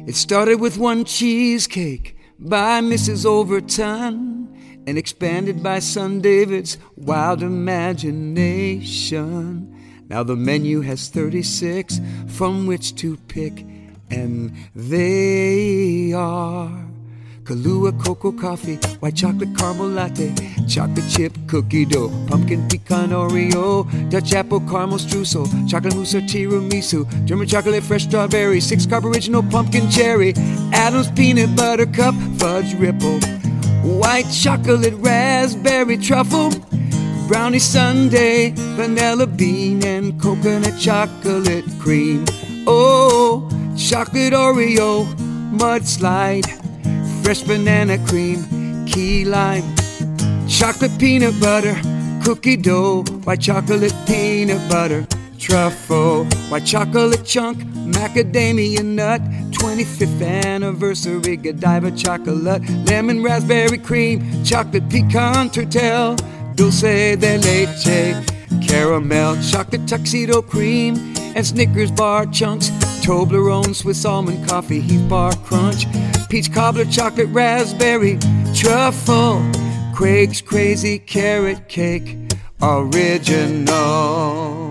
It started with one cheesecake by Mrs. Overton and expanded by son David's wild imagination. Now the menu has 36 from which to pick, and they are Kahlua cocoa coffee, white chocolate caramel latte, chocolate chip cookie dough, pumpkin pecan Oreo, Dutch apple caramel streusel, chocolate mousse or tiramisu, German chocolate fresh strawberry, 6-carb original pumpkin cherry, Adam's peanut butter cup, fudge ripple, white chocolate raspberry truffle, brownie sundae, vanilla bean and coconut chocolate cream. Oh, chocolate Oreo, mudslide, fresh banana cream, key lime, chocolate peanut butter, cookie dough, white chocolate peanut butter, truffle, white chocolate chunk, macadamia nut, 25th anniversary Godiva chocolate, lemon raspberry cream, chocolate pecan turtle, dulce de leche, caramel, chocolate tuxedo cream, and Snickers bar chunks, Toblerone, Swiss almond coffee, Heath bar crunch, peach cobbler, chocolate raspberry, truffle, Craig's crazy carrot cake, original.